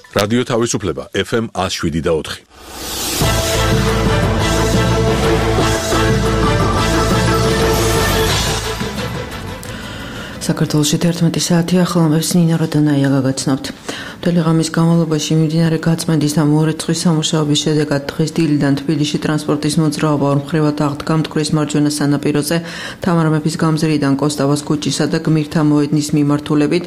რადიო თავისუფლება FM 107.4. საქართველოში 11 საათია, ხალხებს ნინა როდანაია გაგაცნობთ. Თელეგრამის განმავლობაში მიმდინარე გაწმენდის და მორეცხვის სამუშაოების შედეგად დღეს დილიდან თბილისში ტრანსპორტის მოძრაობა ორმხრივად აღდგა მტკვრის მარჯვენა სანაპიროზე თამარ მეფის გამზირიდან კოსტავას ქუჩისა და გმირთა მოედნის მიმართულებით,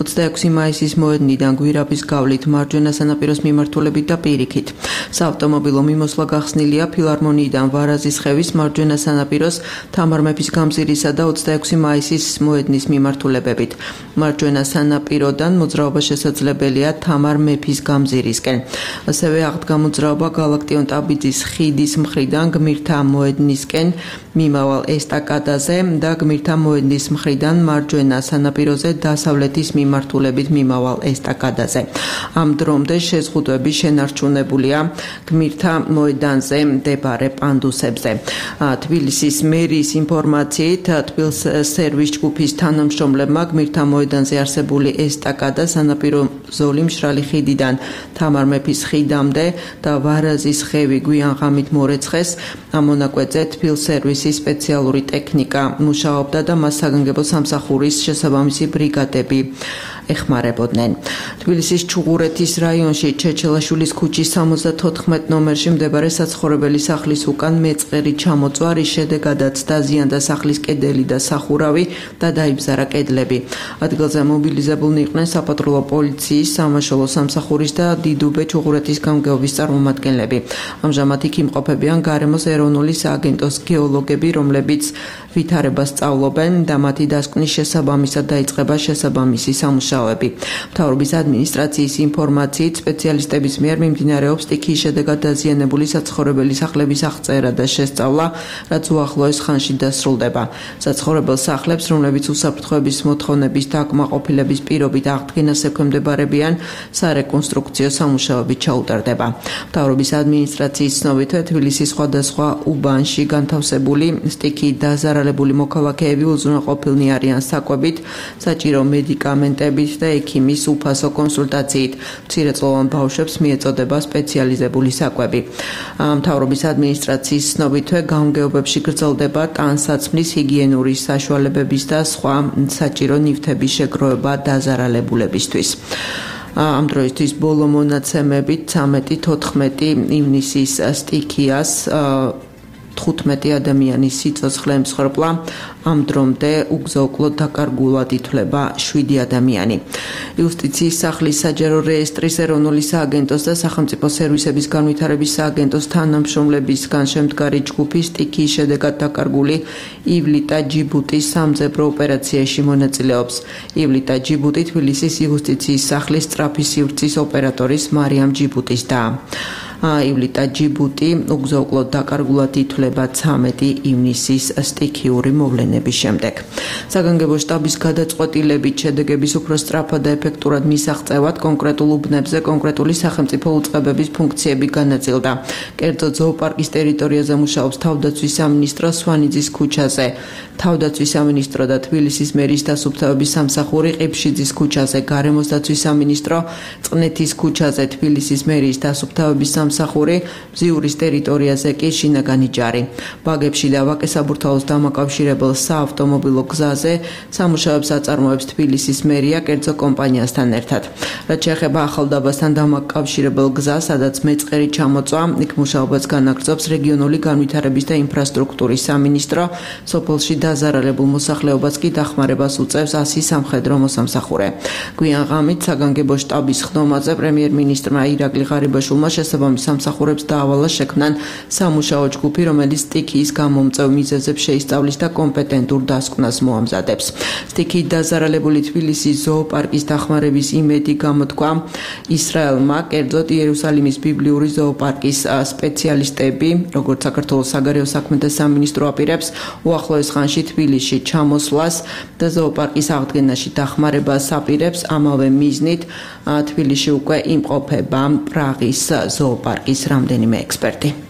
26 მაისის მოედნიდან გვირაბის გავლით მარჯვენა სანაპიროს მიმართულებით და პირიქით. საავტომობილო მიმოსვლა გახსნილია ფილარმონიიდან ვარაზის ხევის მარჯვენა სანაპიროს თამარ მეფის გამზირისა და 26 მაისის მოედნის მიმართულებებით. მარჯვენა სანაპიროდან მოძრაობა შესაძლებელია თამარ მეფის გამზირისკენ. ასევე აღდგა მოძრაობა გალაქტიონ ტაბიძის ხიდის მხრიდან გმირთა მოედნისკენ მიმავალ ესტაკადაზე და გმირთა მოედნის მხრიდან მარჯვენა სანაპიროზე დასავლეთის მიმართულებით მიმავალ ესტაკადაზე. ამ დრომდე შეზღუდვები შენარჩუნებულია გმირთა მოედანზე მდებარე პანდუსებზე. თბილისის მერის ინფორმაციით თბილს სერვის ჯგუფის თანამშრომლებმა გმირთა მოედანზე არსებული ესტაკადა სანაპირო ზოლი მშრალი ხიდიდან თამარ მეფის ხიდამდე და ვარაზის ხევი გვიან ღამით მორეცხეს. ამ მონაკვეთზე თბილ სერვისის სპეციალური ტექნიკა მუშაობდა და მას საგანგებო სამსახურის შესაბამისი ბრიგადები ეხმარებოდნენ. თბილისის ჩუღურეთის რაიონში ჩეჩელაშვილის ქუჩის 74 ნომერში მდებარე საცხოვრებელი სახლის უკან მეწყერი ჩამოწვა, რის შედეგადაც დაზიანდა სახლის კედელი და სახურავი და დაიბზარა კედლები. ადგილზე მობილიზებულნი იყვნენ საპატრულო პოლიციის, სამაშველო სამსახურის და დიდუბე ჩუღურეთის გამგეობის წარმომადგენლები. ამჟამად იქ იმყოფებიან გარემოს ეროვნული სააგენტოს გეოლოგები, რომლებიც ვითარებას სწავლობენ და მათი დასკვნის შესაბამისად დაიწყება შესაბამისი სამუშაოები. მთავრობის ადმინისტრაციის ინფორმაციით სპეციალისტების მიერ მიმდინარეობს სტიქიის შედეგად დაზიანებული საცხოვრებელი სახლების აღწერა და შესწავლა, რაც უახლოეს ხანში დასრულდება. საცხოვრებელ სახლებს, რომლებიც უსაფრთხოების მოთხოვნების დაკმაყოფილების პირობით აღდგენას ექვემდებარებიან, სარეკონსტრუქციო სამუშაოები ჩაუტარდება. მთავრობის ადმინისტრაციის ცნობით, თბილისის სხვადასხვა უბანში განთავსებული სტიქიით დაზარალებული მოქალაქეები უზრუნველყოფილნი არიან საკვებით, საჭირო მედიკამენტებით და ექიმის უფასო კონსულტაციით. მცირეწლოვან ბავშვებს მიეწოდება სპეციალიზებული საკვები. მთავრობის ადმინისტრაციის ცნობით, გამგეობებში გრძელდება ტანსაცმლის, ჰიგიენური საშუალებების და სხვა საჭირო ნივთების შეგროვება დაზარალებულებისთვის. ამ დროისთვის ბოლო მონაცემებით 13-14 ივნისის სტიქიას 15 ადამიანის სიცოცხლე მსხვერპლა, ამ დრომდე უგზო-უკლოდ დაკარგულად ითვლება 7 ადამიანი. იუსტიციის სახლის საჯარო რეესტრის ეროვნული სააგენტოს და სახელმწიფო სერვისების განვითარების სააგენტოს თანამშრომლებისგან შემდგარი ჯგუფი სტიქიის შედეგად დაკარგული ივლიტა ჯიბუტის სამძებრო ოპერაციაში მონაწილეობს. ივლიტა ჯიბუტი თბილისის იუსტიციის სახლის სწრაფი სივრცის ოპერატორის მარიამ ჯიბუტის და ივლიტა ჯიბუტი უგზო-უკლოდ დაკარგულად ითვლება 13 ივნისის სტიქიური მოვლენების შემდეგ. საგანგებო შტაბის გადაწყვეტილებით შედეგების უფრო სწრაფად და ეფექტურად მისაღწევად კონკრეტულ უბნებზე კონკრეტული სახელმწიფო უწყებების ფუნქციები განაწილდა. კერძო ზოოპარკის ტერიტორიაზე მუშაობს თავდაცვის სამინისტრო სვანიძის ქუჩაზე, თავდაცვის სამინისტრო და თბილისის მერის დასუფთავების სამსახური ყიფშიძის ქუჩაზე, გარემოს დაცვის სამინისტრო წყნეთის ქუჩაზე, თბილისის მერის დასუფთავების სამსახური ბზიურის ტერიტორიაზე კი შინაგანი ჯარი. ბაგებში და ვაკე-საბურთალოს დამაკავშირებელ საავტომობილო გზაზე სამუშაოებს აწარმოებს თბილისის მერია კერძო კომპანიასთან ერთად. რაც შეეხება ახალდაბასთან დამაკავშირებელ გზას, სადაც მეწყერი ჩამოწვა, იქ მუშაობას განაგრძობს რეგიონული განვითარების და ინფრასტრუქტურის სამინისტრო, სოფელში დაზარალებულ მოსახლეობას კი დახმარებას უწევს 100 სამხედრო მოსამსახურე. გვიან ღამით საგანგებო შტაბის ხდომაზე პრემიერ-მინისტრმა ირაკლი ღარიბაშვილმა შესაბამის სამსახურებს დაავალა შექმნან სამუშაო ჯგუფი, რომელიც სტიქიის გამომწვევ მიზეზებს შეისწავლის და კომპეტენტურ დასკვნას მოამზადებს. სტიქიით დაზარალებული თბილისის ზოოპარკის დახმარების იმედი გამოთქვა ისრაელმა, კერძოდ იერუსალიმის ბიბლიური ზოოპარკის სპეციალისტები, როგორც საქართველოს საგარეო საქმეთა სამინისტრო აპირებს უახლოეს ხანში თბილისში ჩამოსვლას და ზოოპარკის აღდგენაში დახმარებას აპირებს. ამავე მიზნით თბილისში უკვე იმყოფება პრაღის ზოოპარკის რამდენიმე ექსპერტი.